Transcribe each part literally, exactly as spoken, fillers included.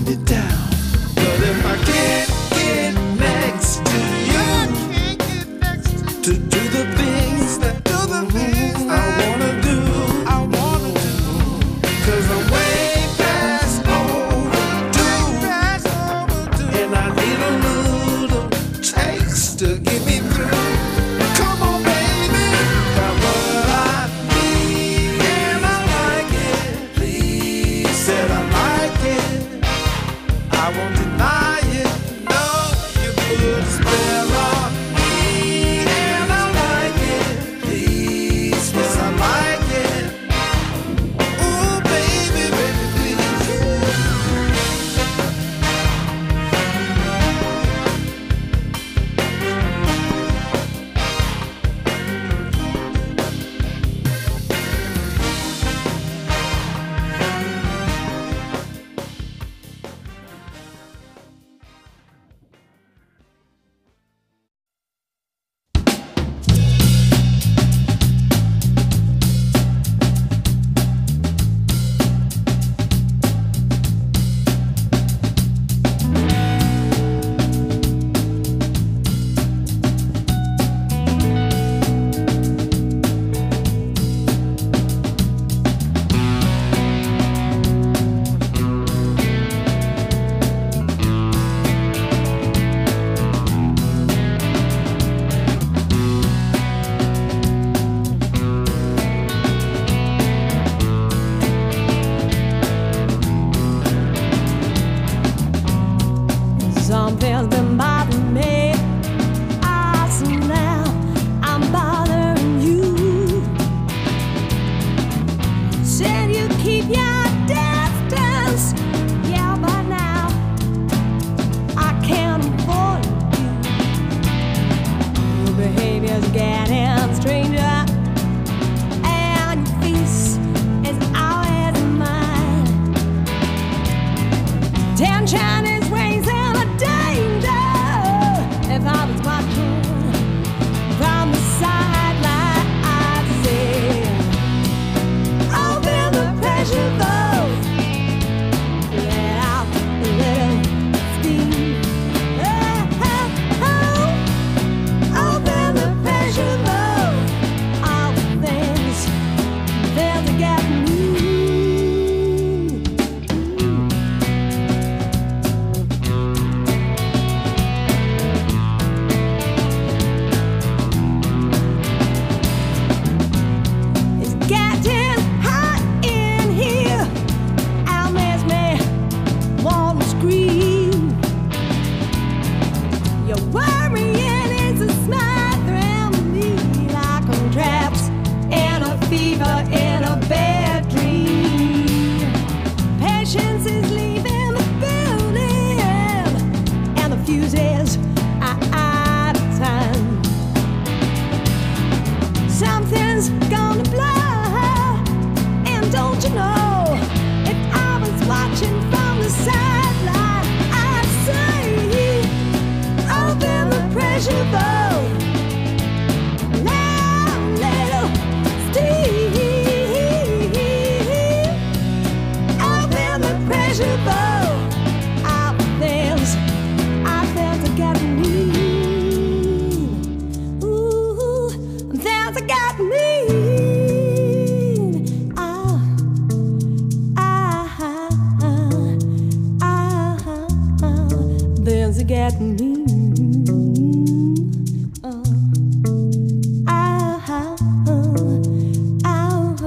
me down. But if I can't get next to you, to do the things that do the things I wanna do, I wanna do, 'cause I'm way past overdue, and I need a little taste to get me through. Come on, baby, got what I need, and I like it. Please, said I like it. I won't deny it. No, you put a spell on me, and I like it. Please, yes, I like it. Ooh, baby, baby, please. Something's been bothering me. I see now I'm bothering you. Said you keep your distance. Yeah, but now I can't afford you. Your behavior's getting stranger, and your face is always mine. Tension is raising. If I was watching from the sideline, I'd say, open the pressure valve, let out a little steam. Oh, oh, oh. Open the pressure valve, all the things there to get me. Getting hot in here, Al makes me wanna scream. Your worrying is a smothering me like I'm trapped in a fever in a bad dream. Patience is leaving the building, and the fuses are out of time. Something's gonna blow. Don't you know, if I was watching from the sideline, I'd say, open the pressure valve, let a little steam. Open the pressure valve, all the things I felt to get me. Ooh, things that got me. Get me. Oh. Ah, ah, ah, ah,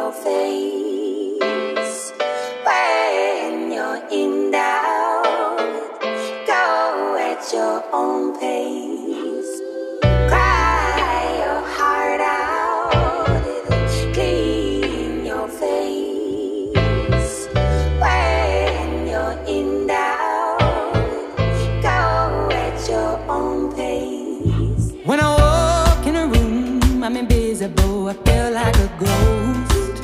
your face. When you're in doubt, go at your own pace. Cry your heart out, it'll clean your face. When you're in doubt, go at your own pace. When I walk in a room, I'm invisible, I feel like a ghost.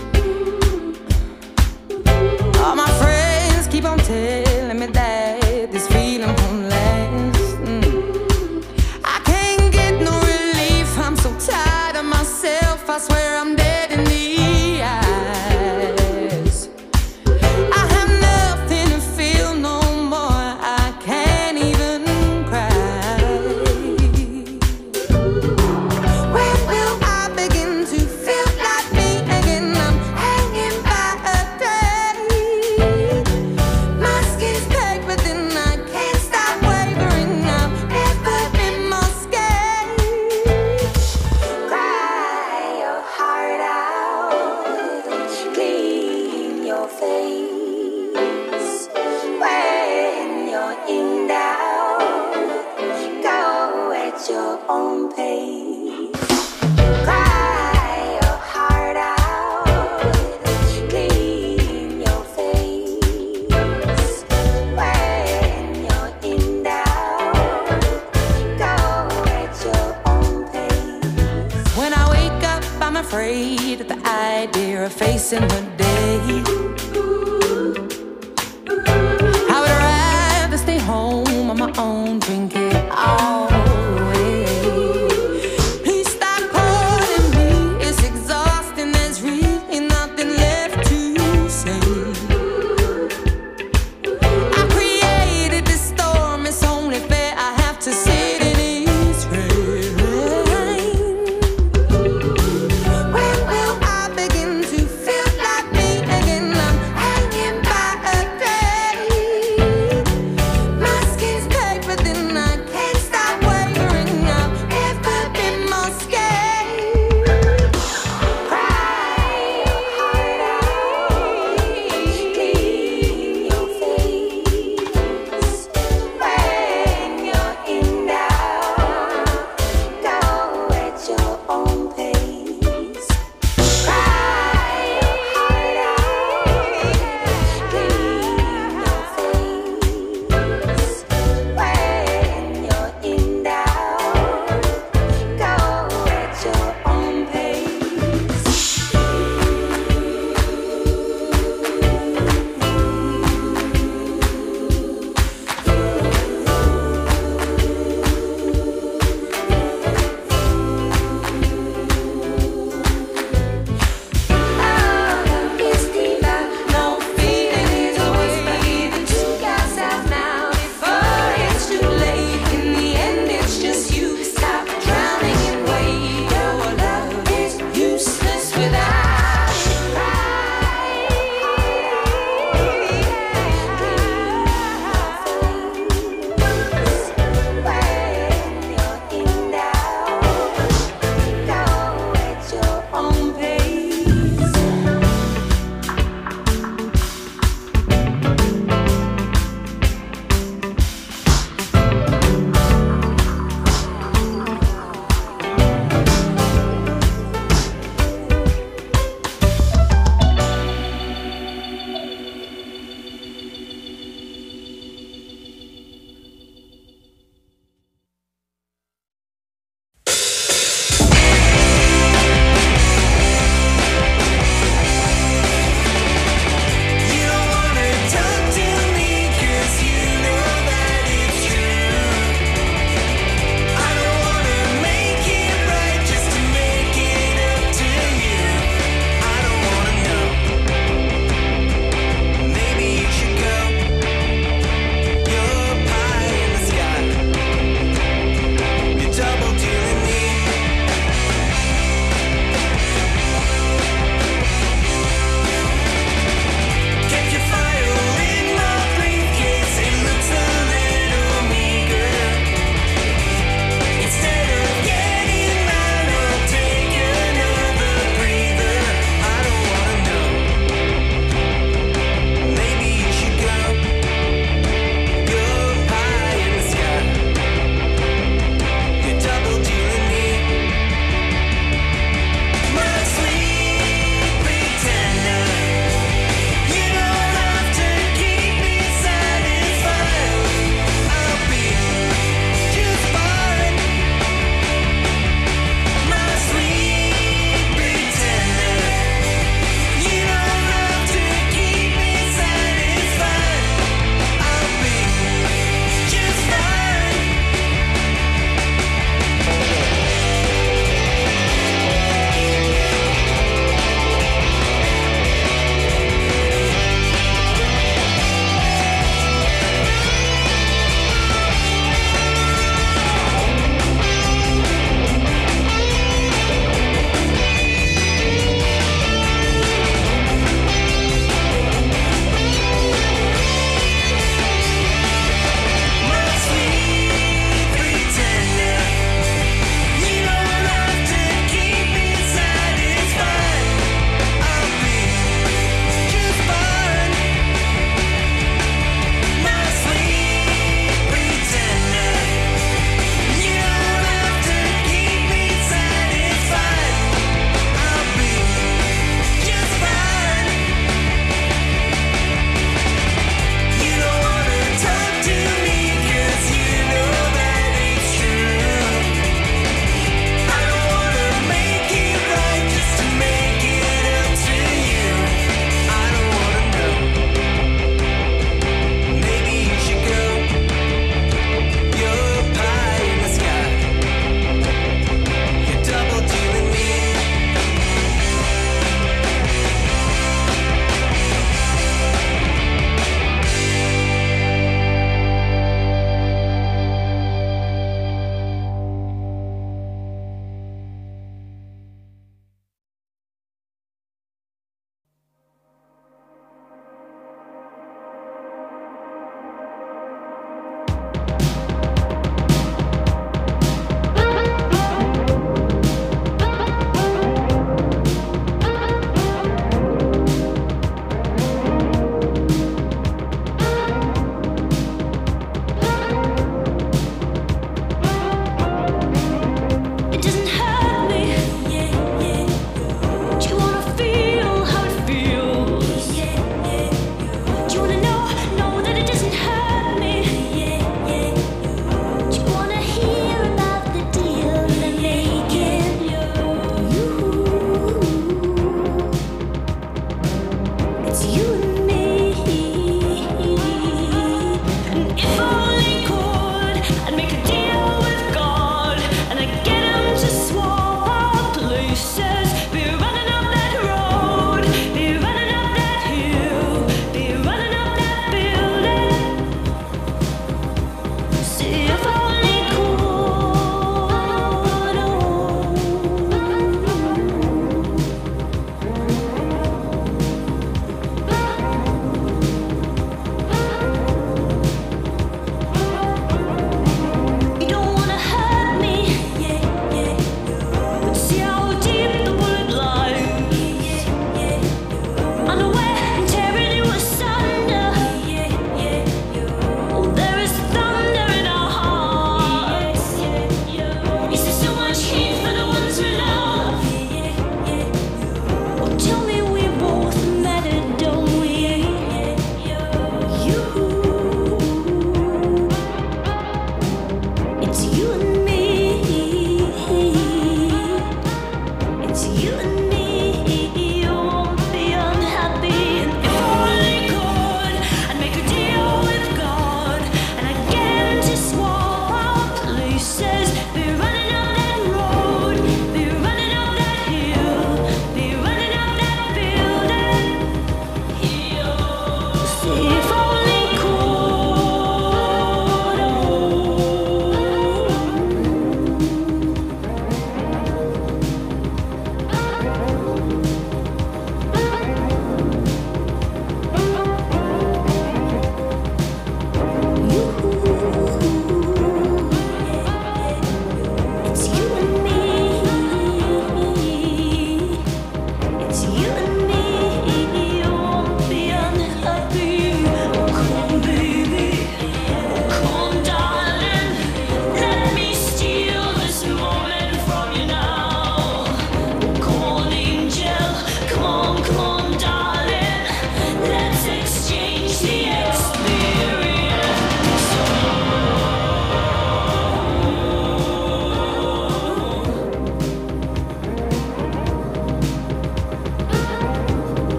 All my friends keep on telling me that this feeling won't last. mm. I can't get no relief, I'm so tired of myself, I swear I'm dead in the eyes. I have nothing to feel no more, I can't even cry. When will I begin to feel like me again? I'm hanging by a thread. My skin's baked, but then I can't stop wavering. I've never been more scared. Cry your heart out, clean your face. When you're in doubt, go at your own pace. Cry your heart out, clean your face. When you're in doubt, go at your own pace. When I wake up, I'm afraid at the idea of facing the day. I would rather stay home on my own, drink it all away. Please stop calling me, it's exhausting, there's really nothing left to say. I created this storm, it's only fair I have to sit in its rain. When will I begin to feel like me again? I'm hanging by a thread. My skin's baked, but then I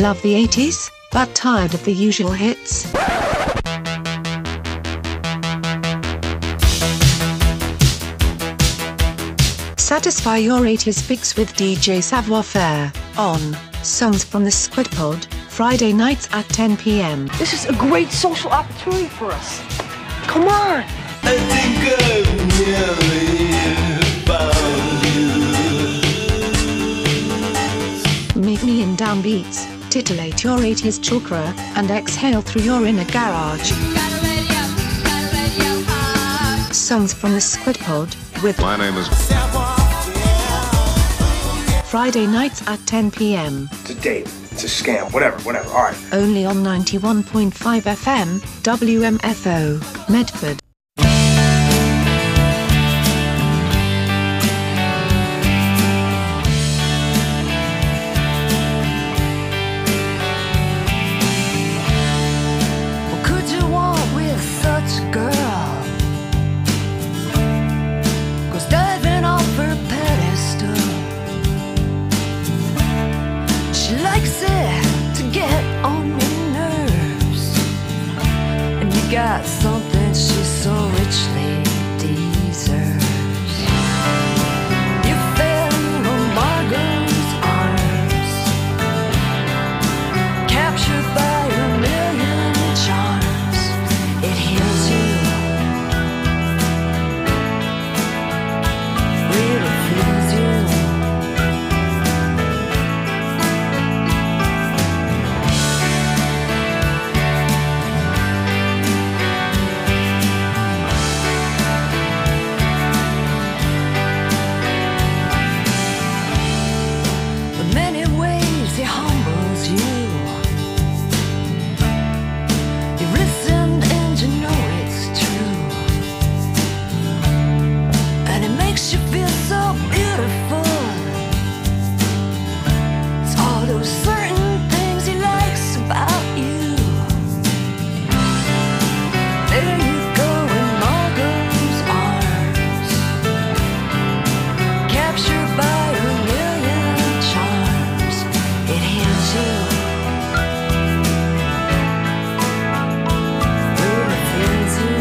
Love the eighties, but tired of the usual hits? Satisfy your eighties fix with D J Savoir Faire, on Songs from the Squid Pod, Friday nights at ten p m. This is a great social opportunity for us. Come on! I think I've nearly found you. Meet me in downbeats, titillate your eighties chakra, and exhale through your inner garage. Songs from the Squid Pod, with My name is Friday nights at ten p m. It's a date. It's a scam. Whatever, whatever. All right. Only on ninety-one point five F M, W M F O, Medford. What could you want with such a girl? Goes diving off her pedestal. She likes it to get on your nerves, and you got something she so richly deserves. You fell into Margot's arms, captured by a million charms. It heals you, really feels you. In many ways he humbles you. You listened and you know it's true, and it makes you feel so beautiful. It's all those certain things he likes about you. There you go in Margot's arms, captured by a million charms. It heals you, really feels you.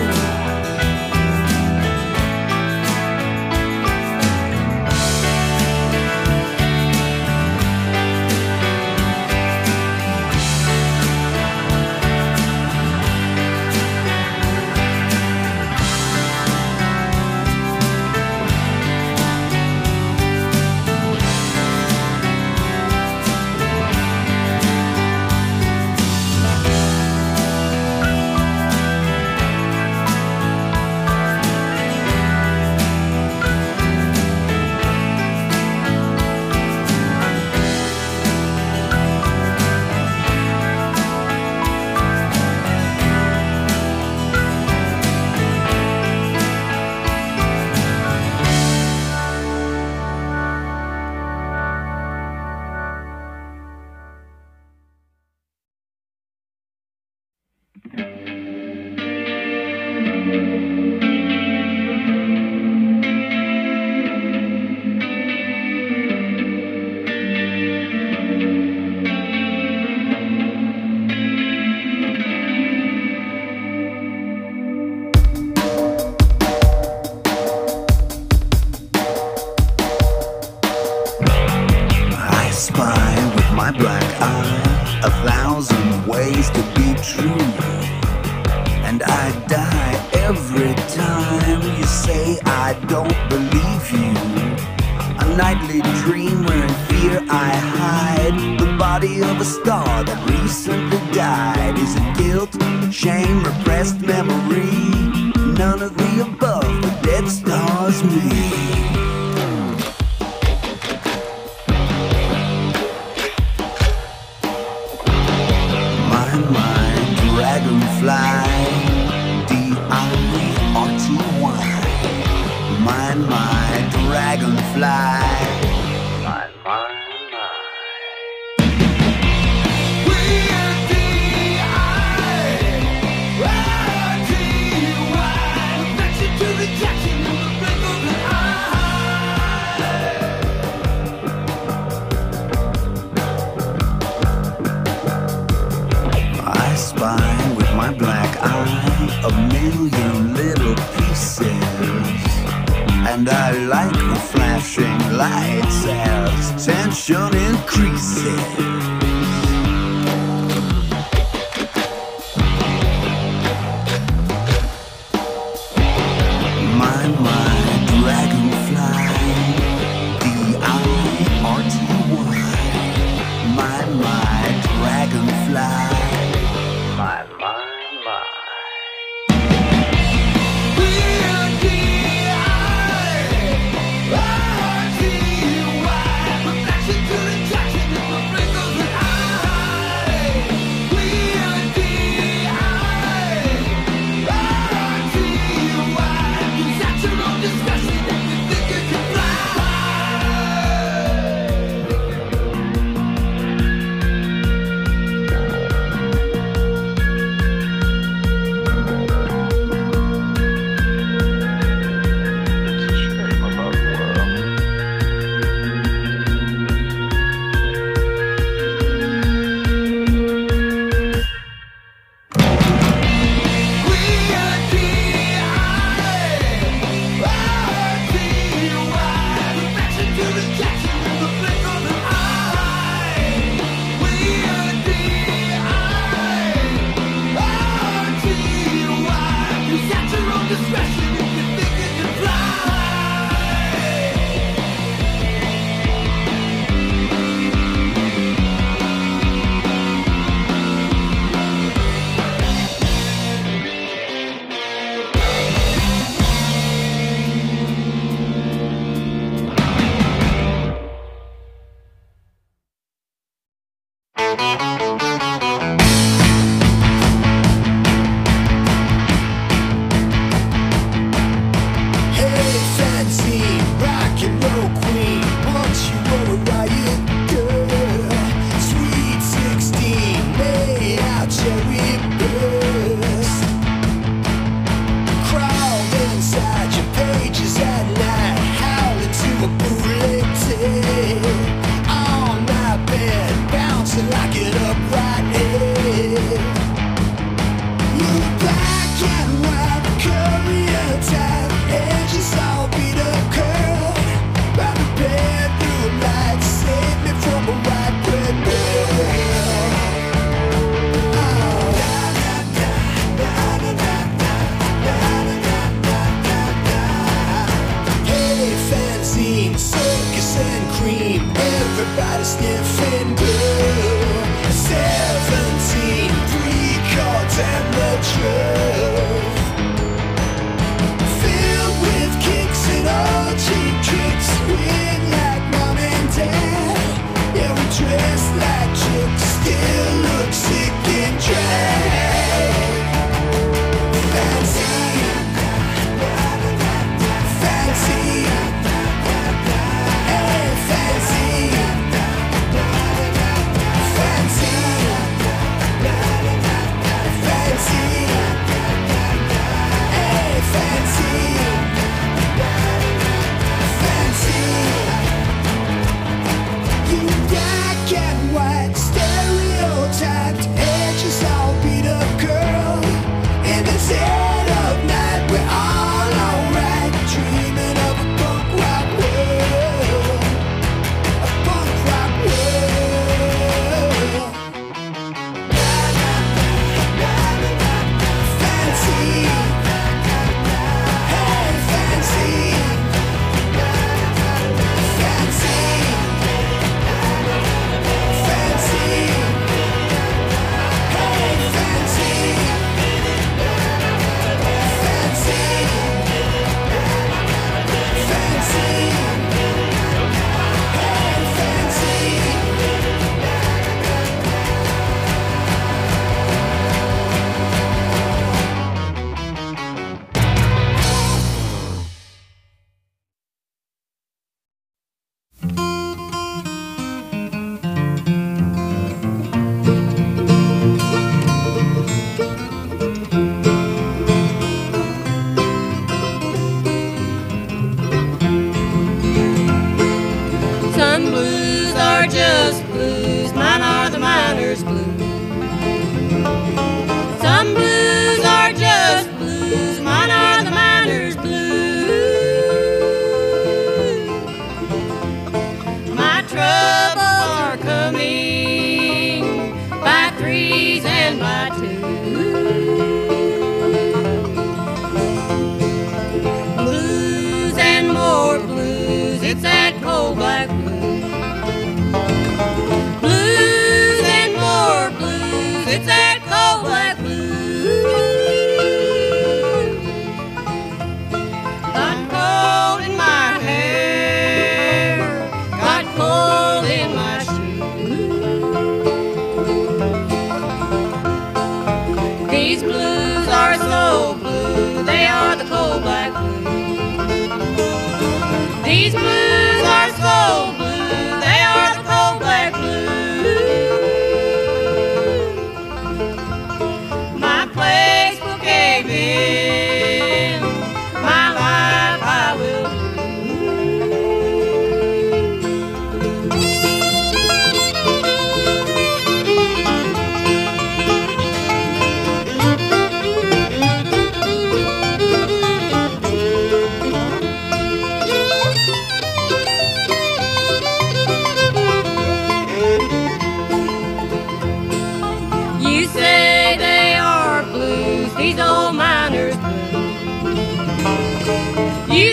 I spy with my black eye a thousand ways to be true, and I die every time you say I don't believe you. A nightly dream where in fear I hide the body of a star that recently died. Is it guilt, shame, repressed memory? None of the above, the dead star's me. My mind, dragonfly, D I R T Y. My mind, dragonfly. My mind. To a million little pieces, and I like the flashing lights as tension increases. Some blues are just blues.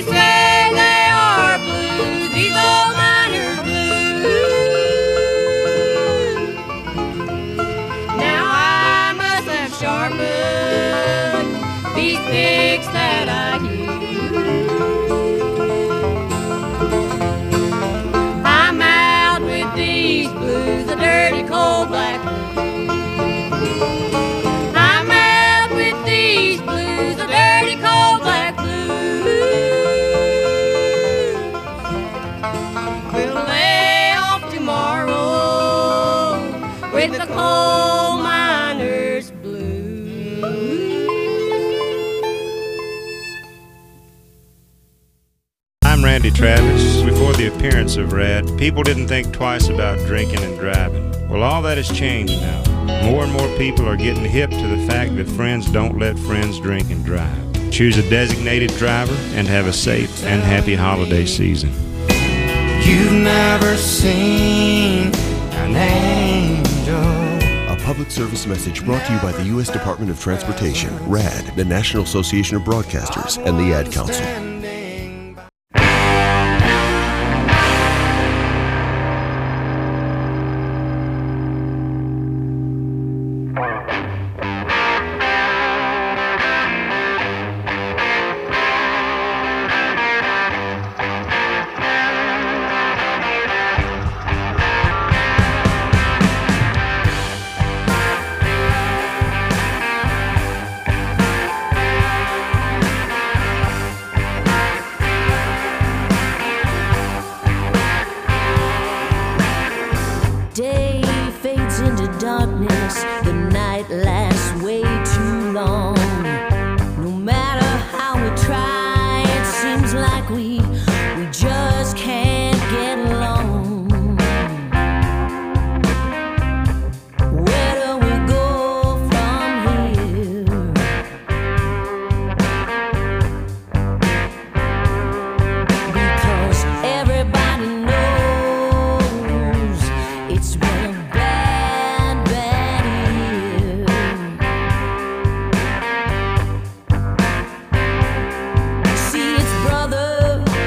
You say they are blues, these old miners blues. Now I must have sharpened these picks that I use. I'm out with these blues, the dirty cold black blues. I'm out with these blues, the dirty cold black blues. We'll lay off tomorrow with the coal miners blues. I'm Randy Travis. Before the appearance of Rad, people didn't think twice about drinking and driving. Well, all that has changed now. More and more people are getting hip to the fact that friends don't let friends drink and drive. Choose a designated driver and have a safe and happy holiday season. You've never seen an angel. A public service message brought to you by the U S Department of Transportation, RAD, the National Association of Broadcasters, and the Ad Council. Day fades into darkness, the night lasts way too long. No matter how we try, it seems like we we just can't get along. Where do we go from here? Because everybody knows it's been a bad, bad year. See, it's brother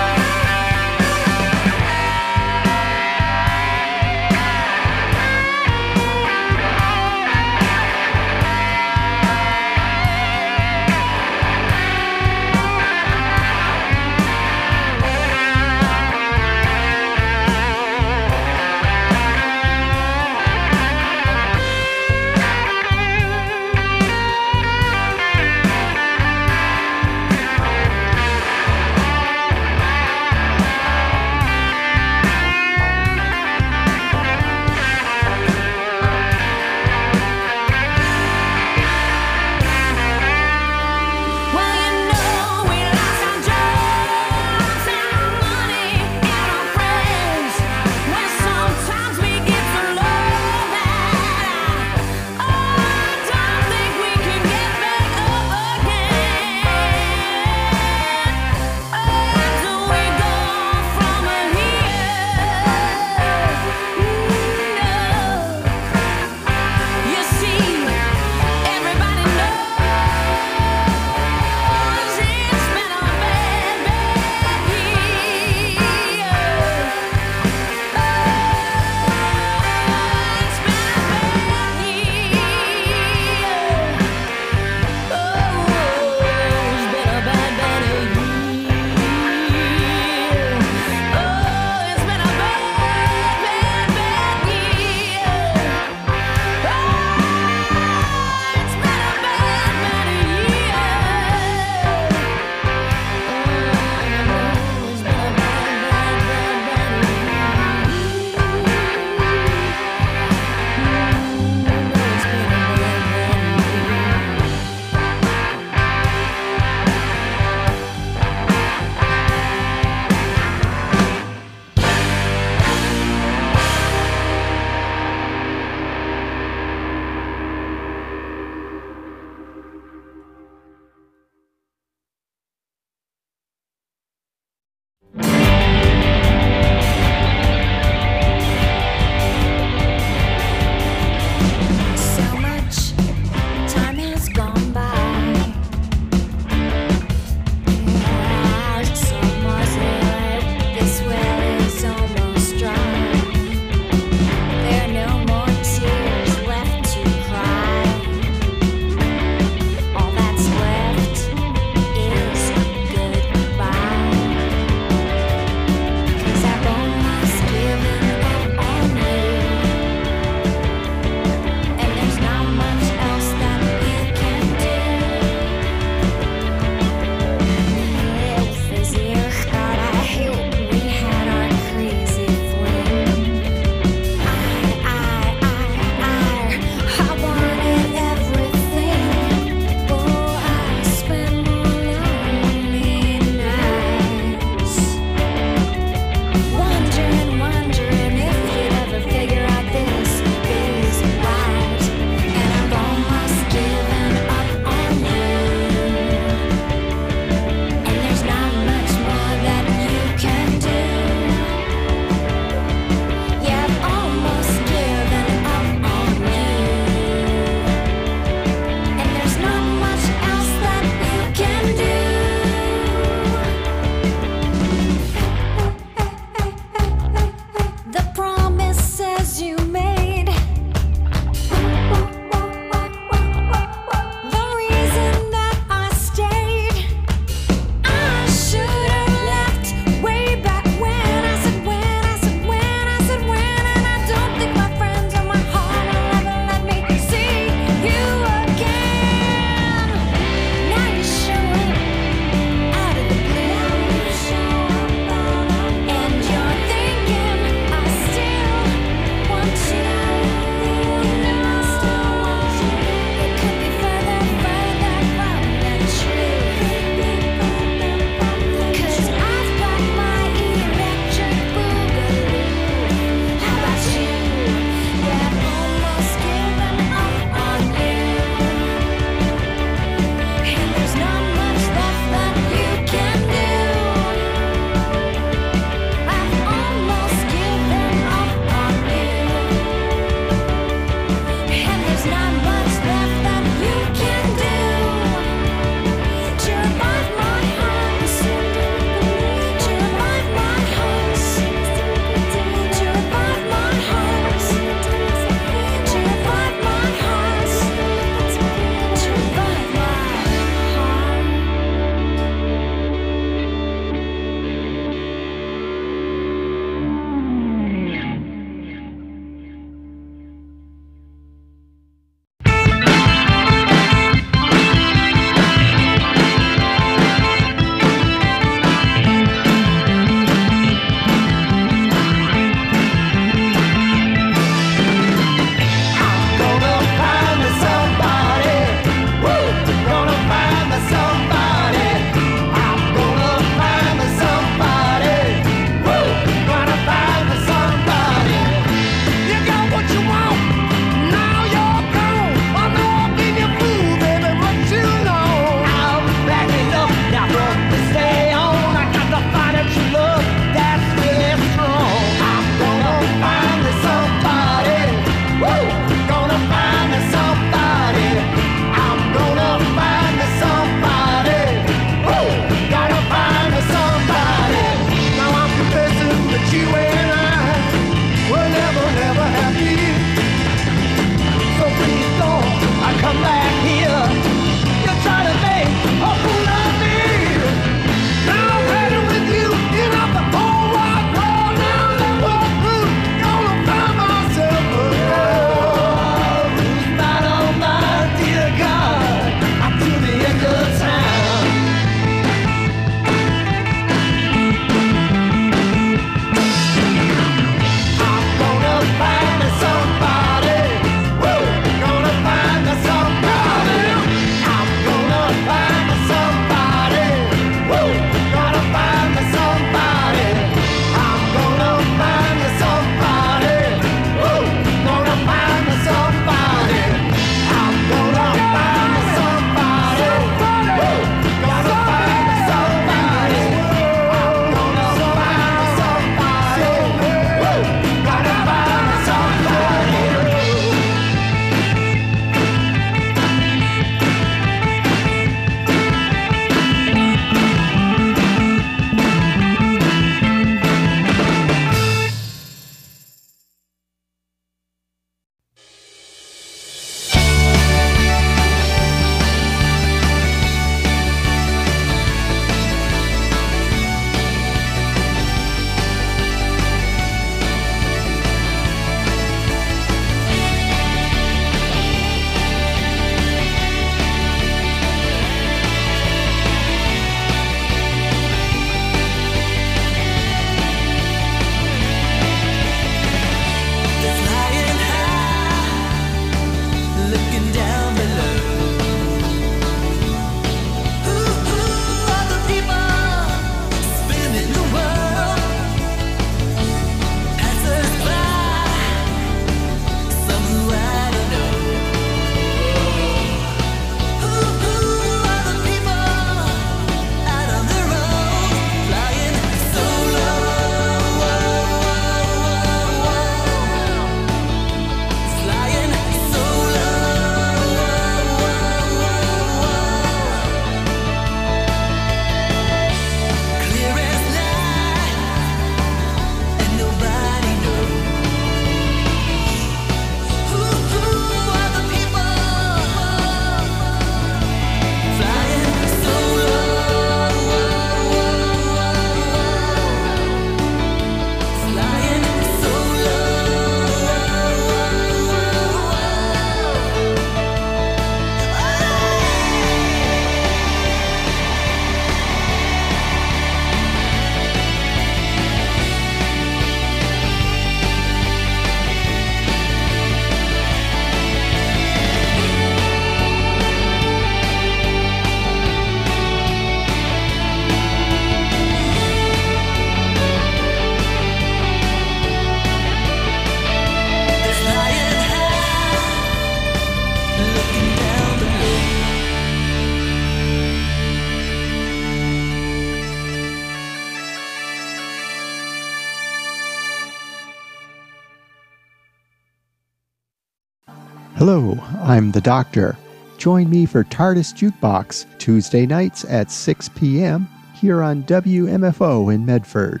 Hello, I'm the Doctor. Join me for TARDIS Jukebox, Tuesday nights at six p.m. here on W M F O in Medford.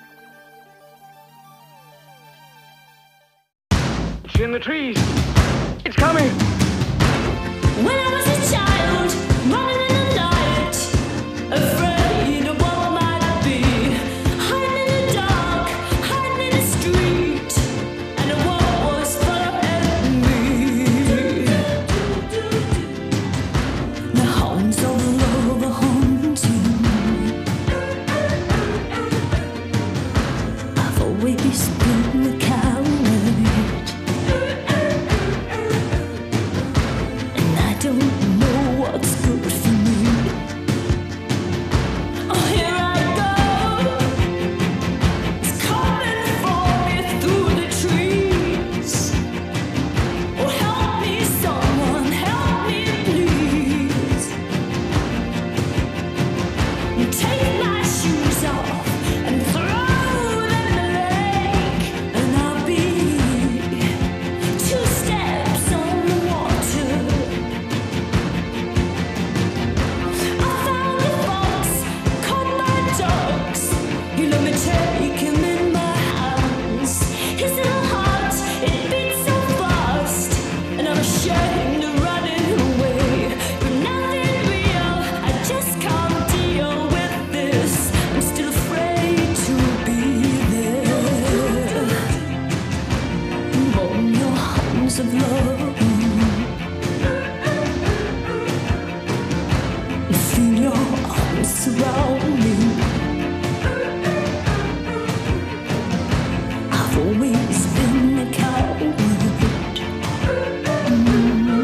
It's in the trees. It's coming. When I was a child, running in the night, afraid of what might be, hiding in the dark, hiding in the street, and the world was full of enemy. The hounds of love are haunting. I've always been the coward. Don't know what's good for me. Oh, here I go. It's coming for me through the trees. Oh, help me, someone, help me, please. You take my shoes off and throw them in the lake, and I'll be two steps on the water. You let me take him in my hands. His little heart, it beats so fast, and I'm ashamed of running away. You're nothing real, I just can't deal with this. I'm still afraid to be there. Among your arms of love, you feel your arms surround me. I've always been a coward. Mm-hmm.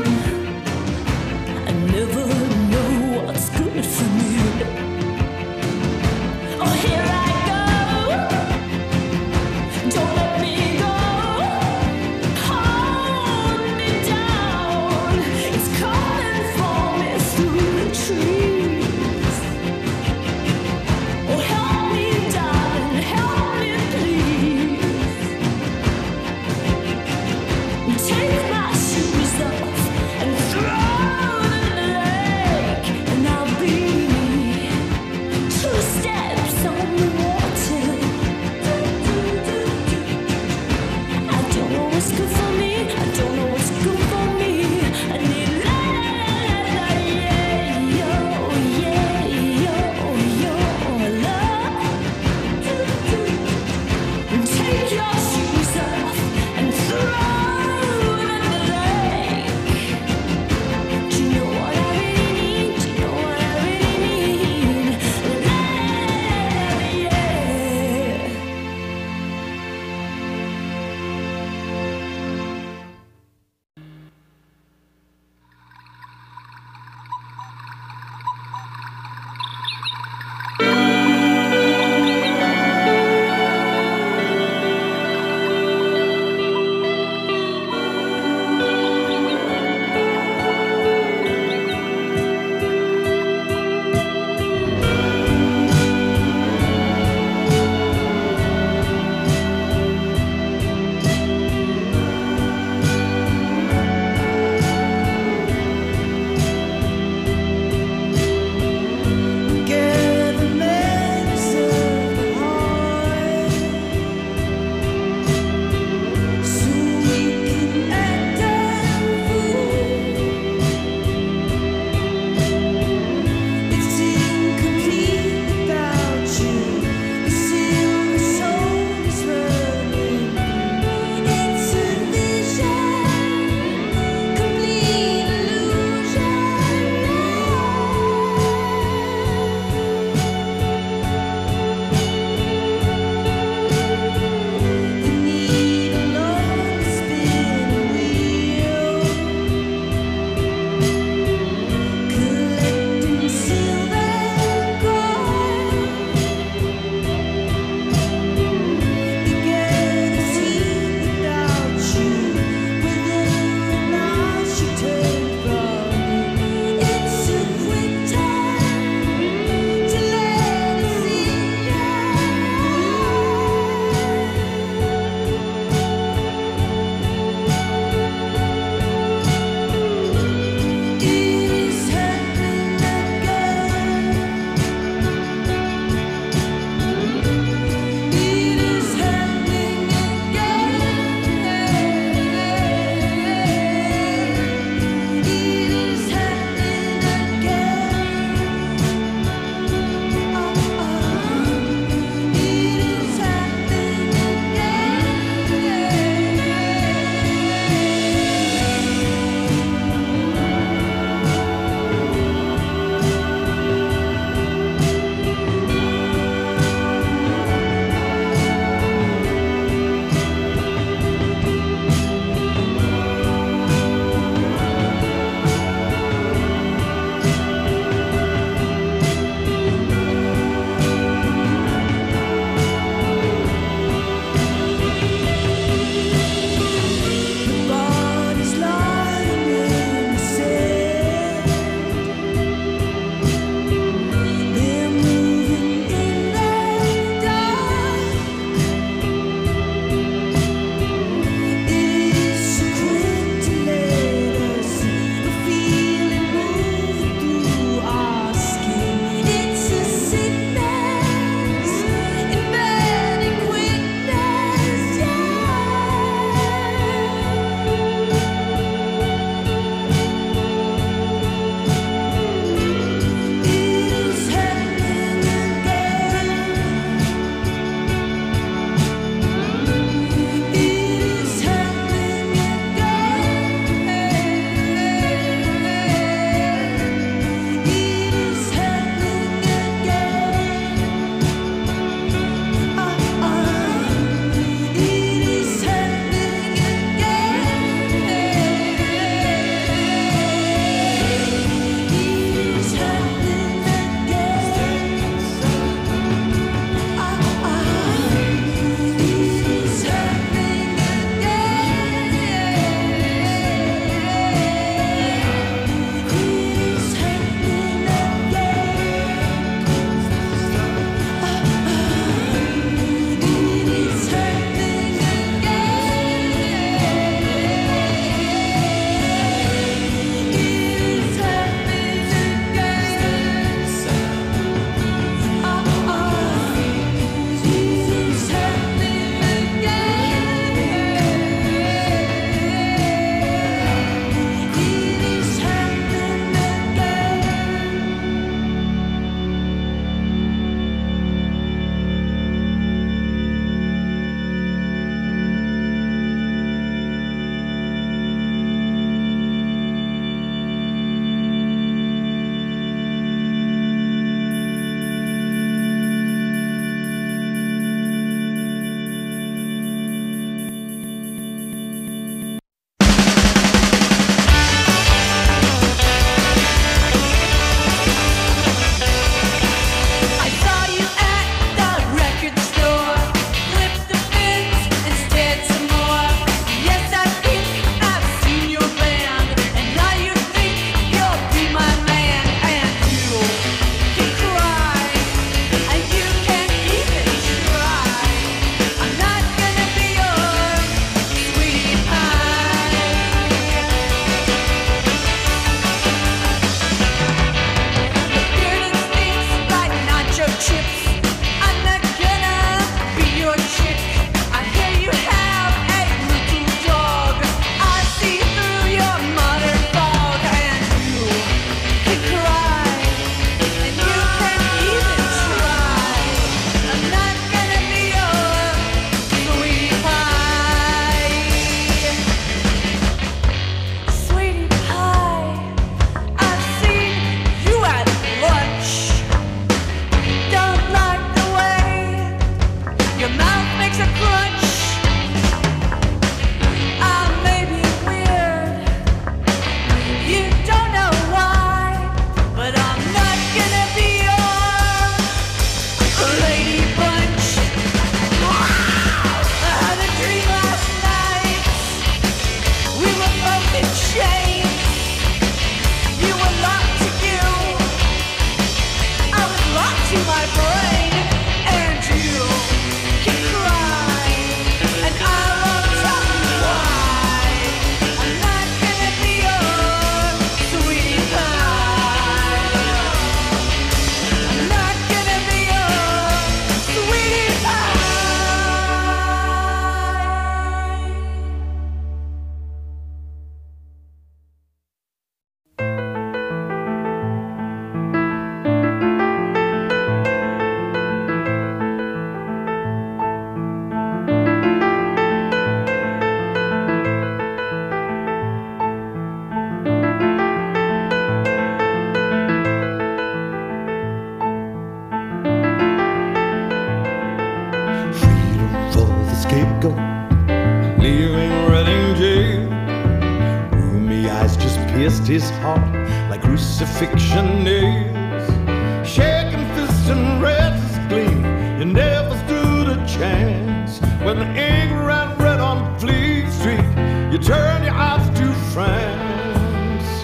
pierced his heart like crucifixion nails. Shaking fists and razors gleam, you never stood a chance. When the ink ran red on Fleet Street, you turned your eyes to France.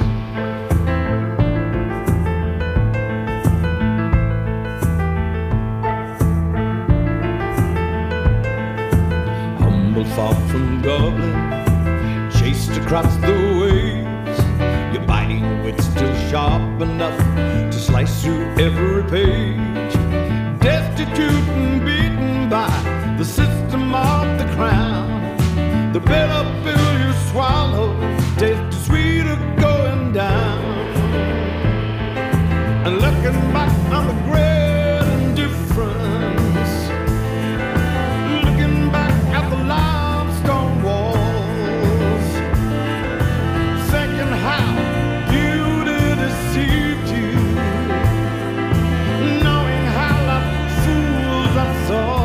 Humble far from Dublin, chased across the waves, your biting wit still sharp enough to slice through every page. Destitute and beaten by the system of the crown, the bitter pill you swallow tastes sweeter going down. And looking back on the great indifference, looking back at the limestone walls, thinking how beauty deceived you, knowing how like fools I saw.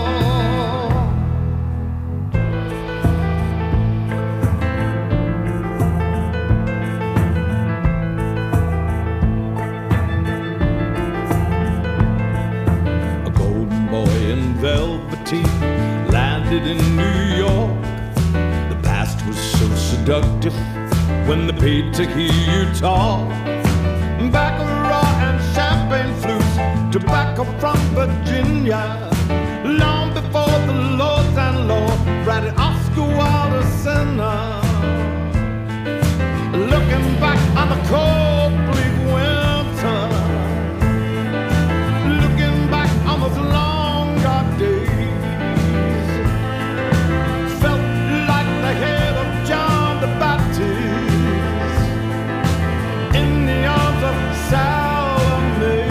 Velveteen landed in New York. The past was so seductive when they paid to hear you talk. Baccarat and champagne flutes, tobacco from Virginia. Long before the lords and lords writing Oscar Wilde sinner. Looking back on the cold bleak winter, looking back on those long dark days, felt like the head of John the Baptist in the arms of Salome.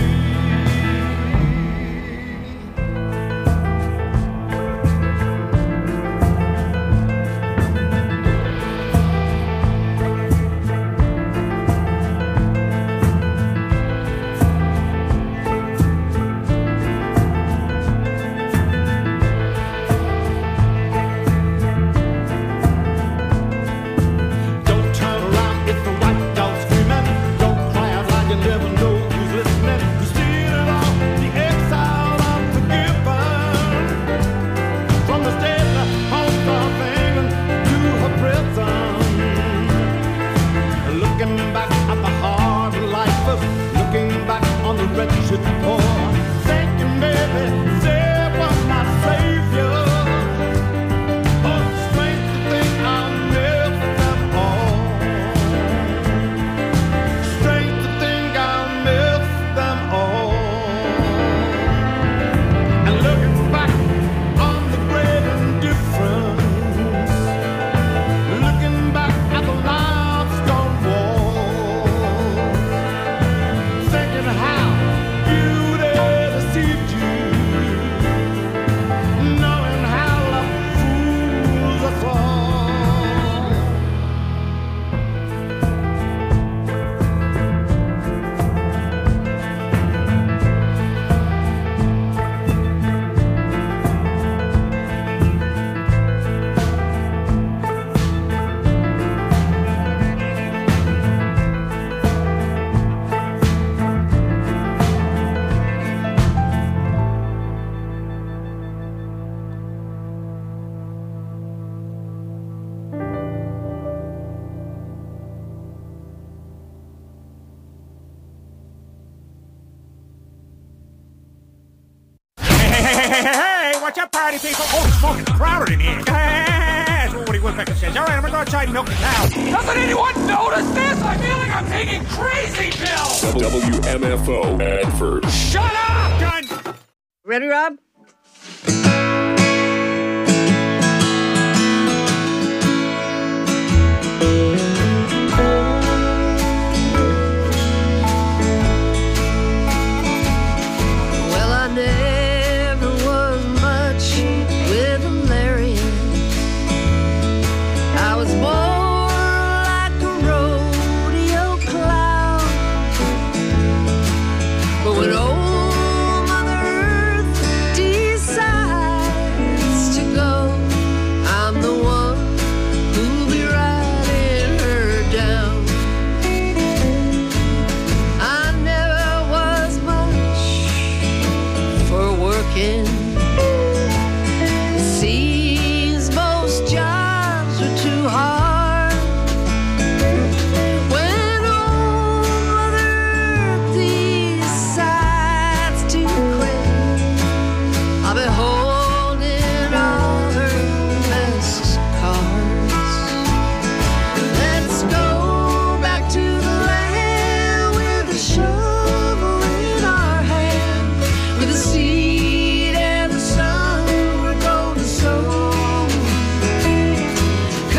Watch out, party people. Oh, it's fucking crowded in here. That's what Woody Woodpecker says. All right, I'm gonna go outside and milk the cow. Doesn't anyone notice this? I feel like I'm taking crazy pills. W M F O advert. Shut up! Done. Ready, Rob? Well, I never was much with a Lariat. I was more like a rodeo clown. But when old Mother Earth decides to go, I'm the one who'll be riding her down. are too hard.